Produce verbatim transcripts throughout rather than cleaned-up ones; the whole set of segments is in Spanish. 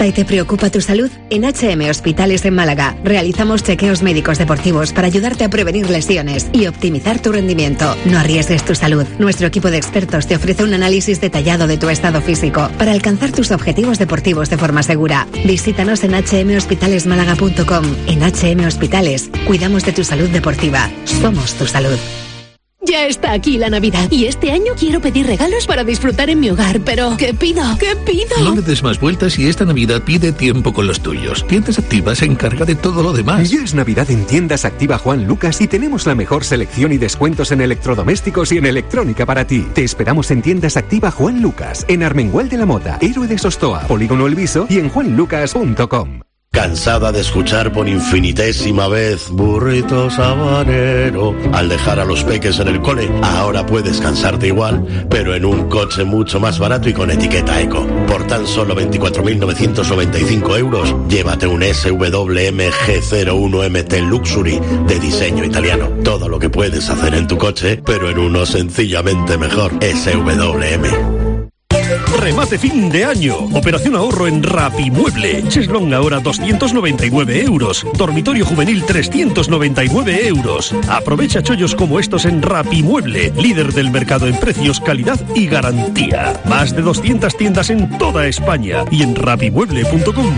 gusta y te preocupa tu salud? En H M Hospitales en Málaga realizamos chequeos médicos deportivos para ayudarte a prevenir lesiones y optimizar tu rendimiento. No arriesgues tu salud. Nuestro equipo de expertos te ofrece un análisis detallado de tu estado físico para alcanzar tus objetivos deportivos de forma segura. Visítanos en h m hospitales málaga punto com. En H M Hospitales cuidamos de tu salud deportiva. Somos tu salud. Ya está aquí la Navidad y este año quiero pedir regalos para disfrutar en mi hogar, pero ¿qué pido? ¿Qué pido? No le des más vueltas y esta Navidad pide tiempo con los tuyos. Tiendas Activa se encarga de todo lo demás. Ya es Navidad en Tiendas Activa Juan Lucas y tenemos la mejor selección y descuentos en electrodomésticos y en electrónica para ti. Te esperamos en Tiendas Activa Juan Lucas, en Armengual de la Mota, Héroe de Sostoa, Polígono El Viso y en juan lucas punto com. ¿Cansada de escuchar por infinitésima vez burrito sabanero al dejar a los peques en el cole? Ahora puedes cansarte igual, pero en un coche mucho más barato y con etiqueta eco. Por tan solo veinticuatro mil novecientos noventa y cinco euros, llévate un S W M G cero uno M T Luxury de diseño italiano. Todo lo que puedes hacer en tu coche, pero en uno sencillamente mejor. S W M. Remate fin de año. Operación ahorro en Rapimueble. Cheslong ahora doscientos noventa y nueve euros. Dormitorio juvenil trescientos noventa y nueve euros. Aprovecha chollos como estos en Rapimueble, líder del mercado en precios, calidad y garantía. Más de doscientas tiendas en toda España y en rapimueble punto com.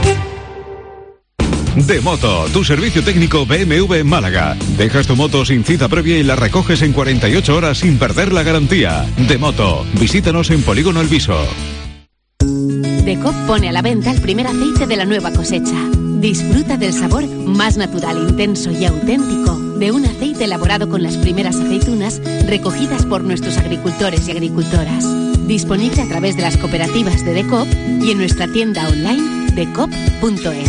Demoto, tu servicio técnico B M W Málaga. Dejas tu moto sin cita previa y la recoges en cuarenta y ocho horas sin perder la garantía. Demoto, visítanos en Polígono El Viso. Decop pone a la venta el primer aceite de la nueva cosecha. Disfruta del sabor más natural, intenso y auténtico de un aceite elaborado con las primeras aceitunas recogidas por nuestros agricultores y agricultoras. Disponible a través de las cooperativas de Decop y en nuestra tienda online decop punto es.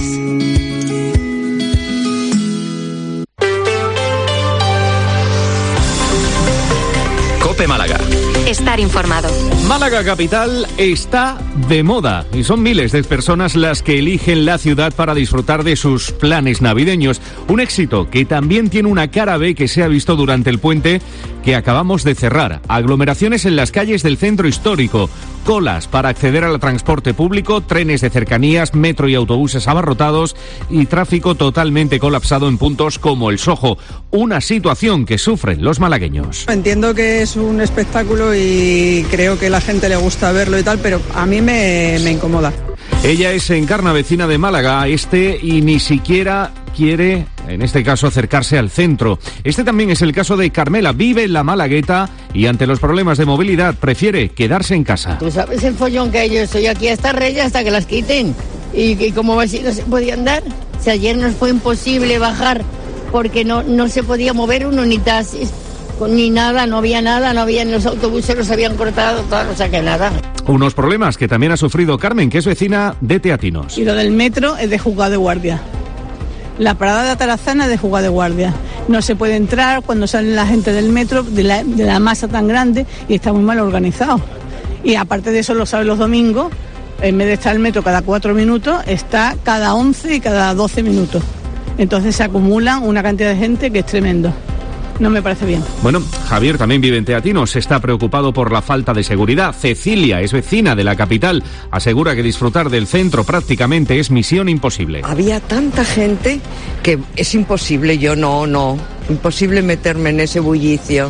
COPE Málaga. Estar informado. Málaga capital está de moda y son miles de personas las que eligen la ciudad para disfrutar de sus planes navideños. Un éxito que también tiene una cara B que se ha visto durante el puente que acabamos de cerrar. Aglomeraciones en las calles del centro histórico, colas para acceder al transporte público, trenes de cercanías, metro y autobuses abarrotados y tráfico totalmente colapsado en puntos como el Soho. Una situación que sufren los malagueños. Entiendo que es un espectáculo y creo que a la gente le gusta verlo y tal, pero a mí me, me incomoda. Ella es Encarna, vecina de Málaga Este, y ni siquiera quiere, en este caso, acercarse al centro. Este también es el caso de Carmela. Vive en la Malagueta y ante los problemas de movilidad prefiere quedarse en casa. Tú sabes el follón que hay. Yo estoy aquí hasta Reyes hasta que las quiten. Y, y como así no se podía andar. O sea, ayer nos fue imposible bajar porque no, no se podía mover uno ni taxis, ni nada, no había nada, no había, los autobuses los habían cortado, todo, o sea que nada. Unos problemas que también ha sufrido Carmen, que es vecina de Teatinos. Y lo del metro es de juzgado de guardia. La parada de Atarazana es de juzgado de guardia. No se puede entrar cuando sale la gente del metro, de la, de la masa tan grande, y está muy mal organizado. Y aparte de eso, lo saben los domingos, en vez de estar el metro cada cuatro minutos, está cada once y cada doce minutos. Entonces se acumulan una cantidad de gente que es tremendo. No me parece bien. Bueno, Javier también vive en Teatinos, está preocupado por la falta de seguridad. Cecilia es vecina de la capital, asegura que disfrutar del centro prácticamente es misión imposible. Había tanta gente que es imposible, yo no, no, imposible meterme en ese bullicio.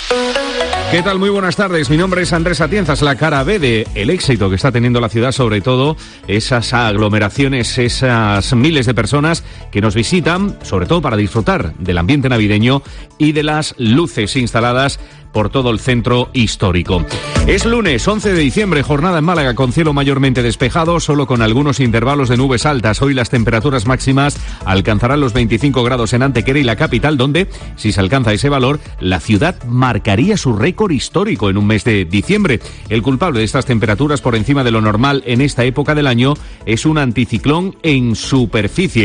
¿Qué tal? Muy buenas tardes. Mi nombre es Andrés Atienzas. La cara B de el éxito que está teniendo la ciudad, sobre todo esas aglomeraciones, esas miles de personas que nos visitan, sobre todo para disfrutar del ambiente navideño y de las luces instaladas por todo el centro histórico. Es lunes, once de diciembre, jornada en Málaga con cielo mayormente despejado, solo con algunos intervalos de nubes altas. Hoy las temperaturas máximas alcanzarán los veinticinco grados en Antequera y la capital, donde, si se alcanza ese valor, la ciudad marcaría su récord histórico en un mes de diciembre. El culpable de estas temperaturas por encima de lo normal en esta época del año es un anticiclón en superficie.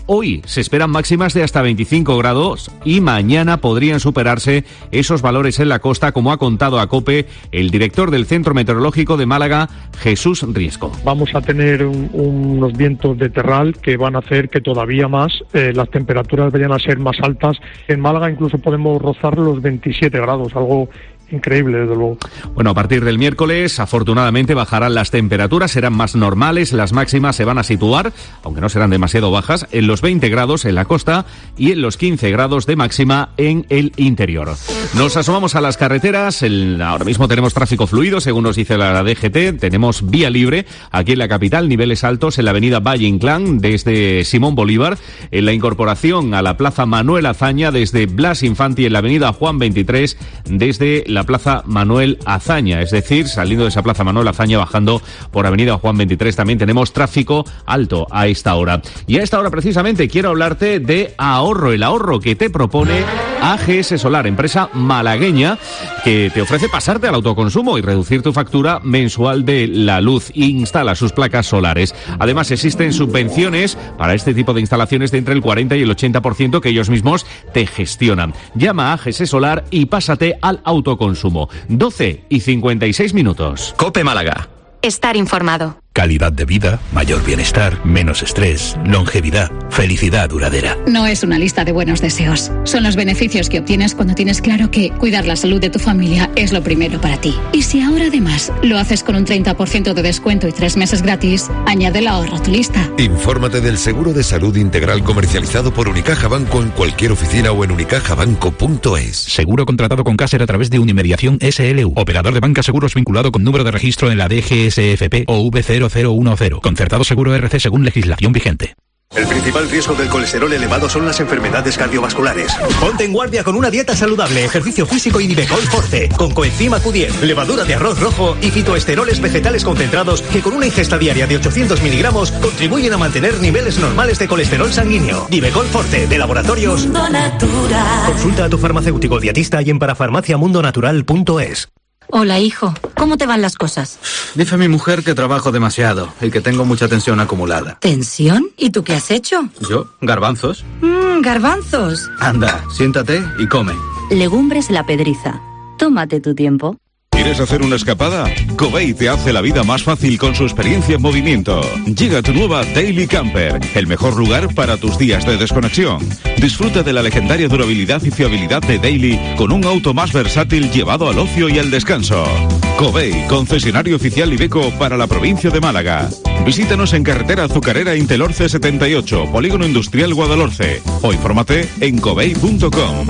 Hoy se esperan máximas de hasta veinticinco grados y mañana podrían superarse esos valores en la costa, como ha contado a COPE el director del Centro Meteorológico de Málaga, Jesús Riesco. Vamos a tener un, unos vientos de terral que van a hacer que todavía más eh, las temperaturas vayan a ser más altas. En Málaga incluso podemos rozar los veintisiete grados, algo increíble, desde luego. Bueno, a partir del miércoles, afortunadamente, bajarán las temperaturas, serán más normales, las máximas se van a situar, aunque no serán demasiado bajas, en los veinte grados en la costa y en los quince grados de máxima en el interior. Nos asomamos a las carreteras, el, ahora mismo tenemos tráfico fluido, según nos dice la D G T, tenemos vía libre aquí en la capital, niveles altos en la avenida Valle Inclán, desde Simón Bolívar, en la incorporación a la plaza Manuel Azaña, desde Blas Infante, y en la avenida Juan veintitrés, desde la la plaza Manuel Azaña, es decir, saliendo de esa plaza Manuel Azaña, bajando por avenida Juan veintitrés, también tenemos tráfico alto a esta hora. Y a esta hora precisamente quiero hablarte de ahorro, el ahorro que te propone A G S Solar, empresa malagueña que te ofrece pasarte al autoconsumo y reducir tu factura mensual de la luz. Instala sus placas solares. Además, existen subvenciones para este tipo de instalaciones de entre el cuarenta y el ochenta por ciento que ellos mismos te gestionan. Llama a A G S Solar y pásate al autoconsumo. Consumo. doce y cincuenta y seis minutos. COPE Málaga. Estar informado. Calidad de vida, mayor bienestar, menos estrés, longevidad, felicidad duradera. No es una lista de buenos deseos. Son los beneficios que obtienes cuando tienes claro que cuidar la salud de tu familia es lo primero para ti. Y si ahora además lo haces con un treinta por ciento de descuento y tres meses gratis, añade el ahorro a tu lista. Infórmate del seguro de salud integral comercializado por Unicaja Banco en cualquier oficina o en unicajabanco punto es. Seguro contratado con Caser a través de Unimediación S L U. Operador de banca seguros vinculado con número de registro en la D G S F P o V cero cero uno cero. Concertado seguro R C según legislación vigente. El principal riesgo del colesterol elevado son las enfermedades cardiovasculares. Ponte en guardia con una dieta saludable, ejercicio físico y Nivecol Forte, con coenzima Q diez, levadura de arroz rojo y fitoesteroles vegetales concentrados que con una ingesta diaria de ochocientos miligramos contribuyen a mantener niveles normales de colesterol sanguíneo. Nivecol Forte, de Laboratorios Mundo Natural. Consulta a tu farmacéutico dietista y en parafarmaciamundonatural punto es. Hola, hijo. ¿Cómo te van las cosas? Dice mi mujer que trabajo demasiado y que tengo mucha tensión acumulada. ¿Tensión? ¿Y tú qué has hecho? ¿Yo? ¿Garbanzos? Mmm, garbanzos. Anda, siéntate y come. Legumbres La Pedriza. Tómate tu tiempo. ¿Quieres hacer una escapada? Covey te hace la vida más fácil con su experiencia en movimiento. Llega tu nueva Daily Camper, el mejor lugar para tus días de desconexión. Disfruta de la legendaria durabilidad y fiabilidad de Daily con un auto más versátil llevado al ocio y al descanso. Covey, concesionario oficial Iveco para la provincia de Málaga. Visítanos en carretera Azucarera Intelorce setenta y ocho, Polígono Industrial Guadalhorce, o infórmate en covey punto com.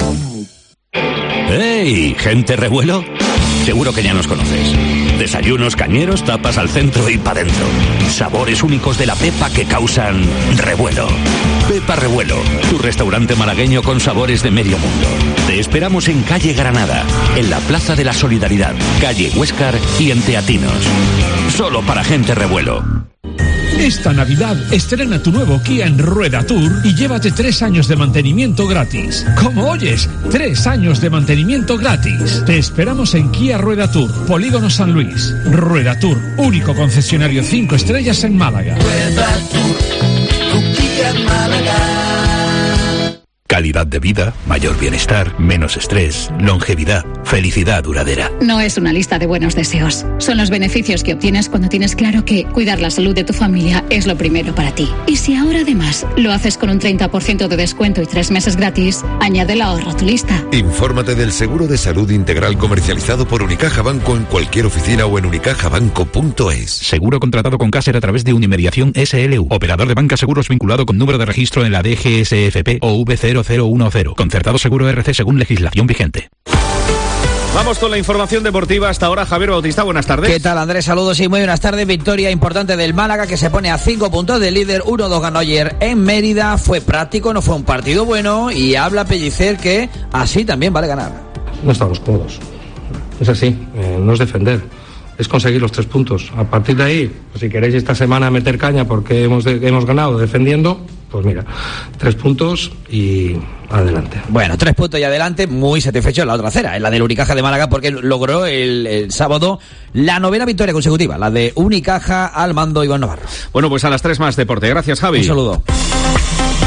¡Hey, gente revuelo! Seguro que ya nos conoces. Desayunos cañeros, tapas al centro y para dentro. Sabores únicos de la Pepa que causan revuelo. Pepa Revuelo, tu restaurante malagueño con sabores de medio mundo. Te esperamos en calle Granada, en la Plaza de la Solidaridad, calle Huéscar y en Teatinos. Solo para gente revuelo. Esta Navidad estrena tu nuevo Kia en Rueda Tour y llévate tres años de mantenimiento gratis. ¿Cómo oyes? Tres años de mantenimiento gratis. Te esperamos en Kia Rueda Tour, Polígono San Luis. Rueda Tour, único concesionario cinco estrellas en Málaga. Rueda Tour, tu Kia en Málaga. Calidad de vida, mayor bienestar, menos estrés, longevidad, felicidad duradera. No es una lista de buenos deseos. Son los beneficios que obtienes cuando tienes claro que cuidar la salud de tu familia es lo primero para ti. Y si ahora además lo haces con un treinta por ciento de descuento y tres meses gratis, añade el ahorro a tu lista. Infórmate del seguro de salud integral comercializado por Unicaja Banco en cualquier oficina o en unicajabanco punto es. Seguro contratado con Caser a través de Unimediación S L U. Operador de banca seguros vinculado con número de registro en la D G S F P o V cero cero uno cero. Concertado seguro R C según legislación vigente. Vamos con la información deportiva hasta ahora. Javier Bautista, buenas tardes. ¿Qué tal, Andrés? Saludos y muy buenas tardes. Victoria importante del Málaga, que se pone a cinco puntos del líder. uno dos ganó ayer en Mérida. Fue práctico, no fue un partido bueno. Y habla Pellicer que así también vale ganar. No estamos cómodos. Es así, eh, no es defender. Es conseguir los tres puntos. A partir de ahí, pues si queréis esta semana meter caña porque hemos, de, hemos ganado defendiendo, pues mira, tres puntos y adelante. Bueno, tres puntos y adelante, muy satisfecho en la otra acera, en la del Unicaja de Málaga, porque logró el, el sábado la novena victoria consecutiva, la de Unicaja al mando Iván Navarro. Bueno, pues a las tres más deporte. Gracias, Javi. Un saludo.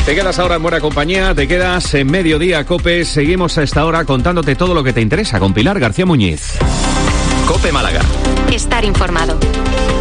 Te quedas ahora en buena compañía, te quedas en Mediodía Cope. Seguimos a esta hora contándote todo lo que te interesa con Pilar García Muñiz. Cope Málaga. Estar informado.